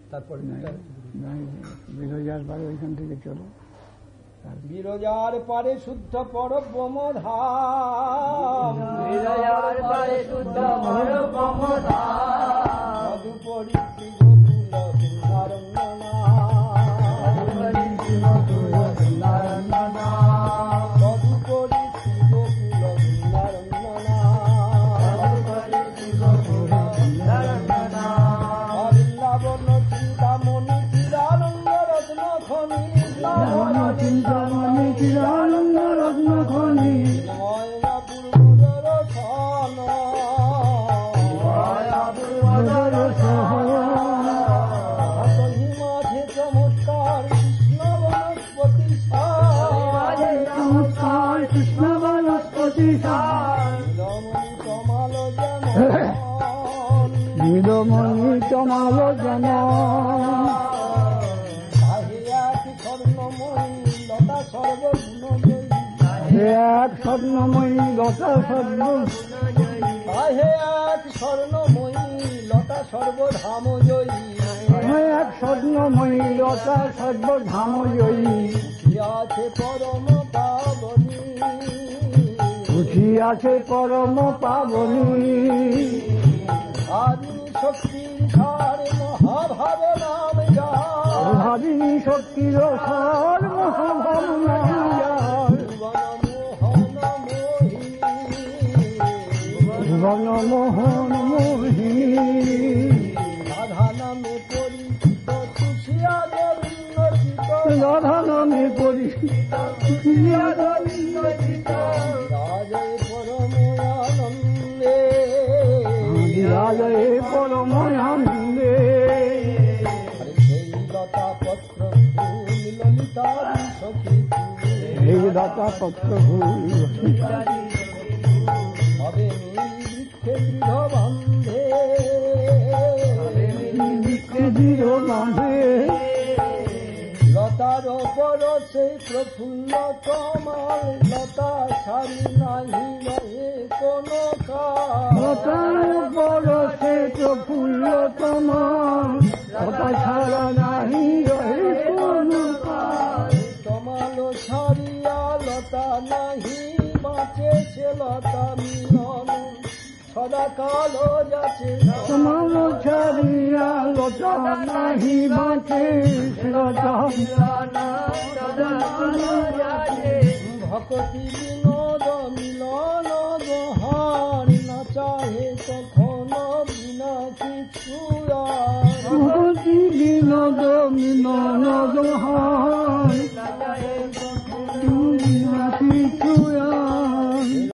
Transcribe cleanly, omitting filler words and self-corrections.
তারপরে বিরজার পারে ওইখান থেকে চলো। বিরজার পারে শুদ্ধ পরব্রহ্মধাম, বিরজার পারে শুদ্ধ পরব্রহ্মধাম, মধুপরি শ্রীগোকুল বৃন্দারণ্যনা, মধুপরি শ্রীগোকুল বৃন্দারণ্যনা, মধুপরি শ্রীগোকুল বৃন্দারণ্যনা, মধুপরি শ্রীগোকুল বৃন্দারণ্যনা, বৃন্দাবন চিন্তামণি চিদানন্দ রত্ন খনি, চিন্তামণি চিদানন্দ রত্ন খনি, ময়নাপুর দর্শন, হাতহি মাঝে চমৎকার কৃষ্ণ বনস্পতি চমৎকার কৃষ্ণ বনস্পতি রমণী কমাল যেন, নীলমণি চমাল জন, তাহে এক স্বর্ণময়ী লতা সর্বগুণজয়ী, এক স্বর্ণময়ী লতা সর্ব, তাহে এক স্বর্ণময়ী লতা সর্বধামজয়ী, এক স্বর্ণময়ী লতা সর্বধাম জয়ী, আছে পরম পাবনী, উঠি আছে পরম পাবনী, আদি শক্তির সার মহাভাব নাম যা, ভাবিনী শক্তির সার মহাভাব নাম যার, ভুবন মোহন মোহিনী, রাধা নামে পরিচিত তুষিয়াদের উন্নতিত, রাধা নামে পরিচিত রাজয় পরম আনন্দে, বিরাজয়ে পরম আনন্দে, সেই লতা পত্র ফুল ললিতা সখী, এই লতা পত্র ফুল হবে বৃক্ষে দৃঢ় বন্ধে, দৃঢ় বাঁধে, লতার ওপর সেই প্রফুল্ল কমল, লতা ছাড়ি নাহি রহে কোন কাল, লতার পরশে প্রফুল্ল তোমার, লতা ছাড়া নাহি রহে কোন কাল, তমাল ছাড়িয়া লতা নাহি বাঁচে, সে লতা মিলন সদা কাল যাচ্ছে, তোমার ছাড়িয়া লতা নাহি বাঁচে, লতা ভকতি বিনোদ মিলন গহার, না চাহে কখন বিনা কিছু আর, বিনোদ মিলন দোহার,